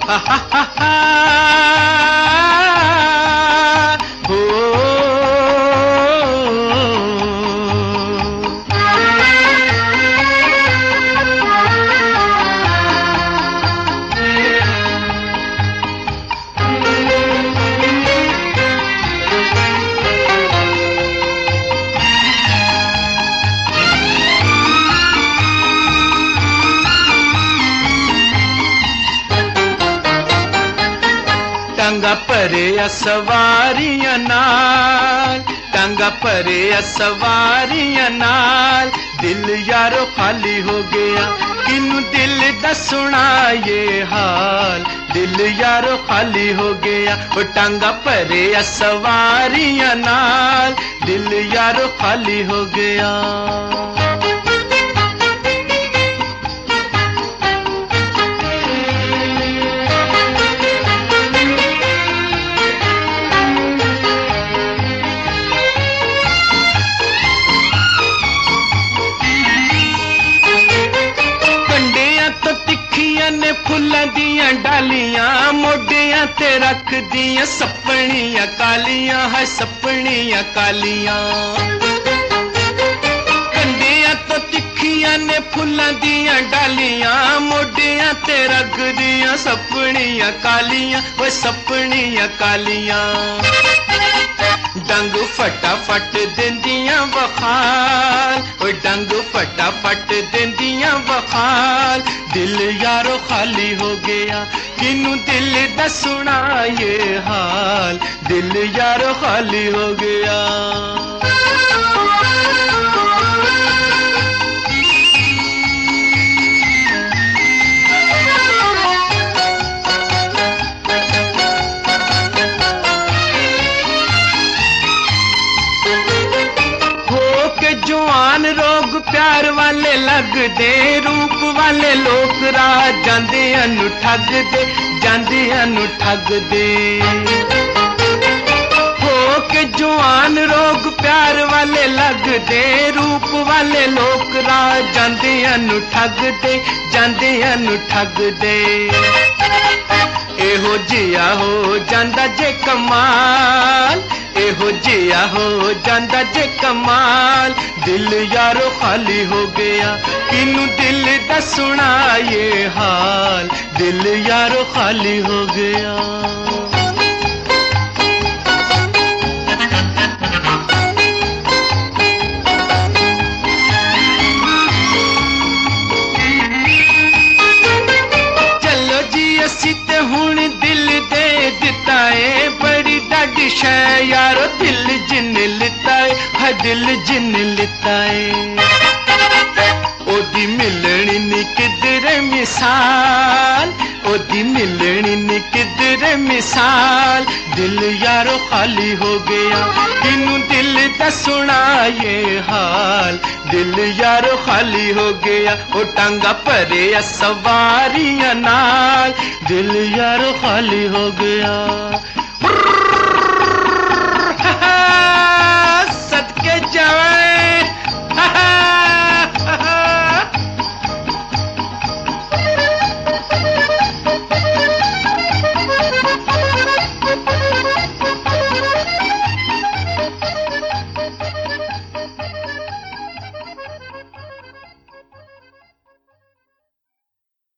हा हा हा हा हो टांगा परे सवारियां नाल, टांगा परे सवारियां नाल, दिल यारो खाली हो गया, किनू दिल दसना ये हाल, दिल यारो खाली हो गया। वो टांगा परे सवारियां नाल, दिल यारो खाली हो गया। ने फुल्लां दियां डालियां मोडियां ते रख दियां सपनियां कालियां है सपनियां कालियां। कंडियां तो तिखियां ने फुल्लां दियां डालियां मोडियां ते रख दियां सपनियां कालियां वो सपनियां कालियां। डंग फटाफट देंदियां वखाल, ओ डंग फटाफट देंदियां वखाल, दिल यारो खाली हो गया, किनू दिल दसना ये हाल, दिल यारो खाली हो गया। जवान रोग प्यार वाले लग दे, रूप वाले लोग राह जांदे अनु ठग दे, जांदे अनु ठग दे। हो के जवान रोग प्यार वाले लग दे, रूप वाले लोग राह जांदे अनु ठग दे, जांदे अनु ठग दे। एहो जिया हो जांदा जे कमाल, एहो जिया हो जांदा जे कमाल, दिल यारो खाली हो गया, किनू दिल दसना ये हाल, दिल यारो खाली हो गया। चलो जी असी ते हुण दिल दे दिता है, बड़ी डाडी शै यारो दिल जिन लिता है, दिल जिन लिता है। ओदी मिलनी नी किधरे मिसाल, ओदी मिलनी नी किधरे मिसाल, दिल यारो खाली हो गया, किनू दिल दसना ये हाल, दिल यारो खाली हो गया। ओ टांगा परे सवारियां नाल, दिल यारो खाली हो गया।